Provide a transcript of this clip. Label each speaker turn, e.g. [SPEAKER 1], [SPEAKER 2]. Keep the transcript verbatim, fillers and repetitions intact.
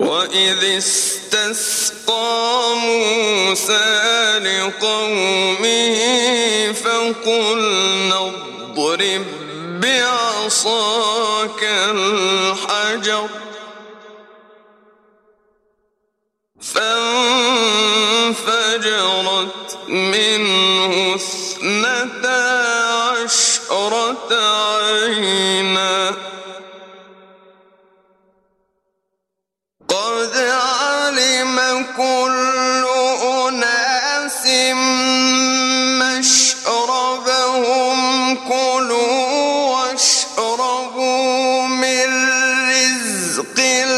[SPEAKER 1] وإذ استسقى موسى لقومه فقلنا اضرب بعصاك الحجر فانفجرت منه اثنتا عشرة عينا قد علم كل أناس مشربهم كلوا واشربوا من رزق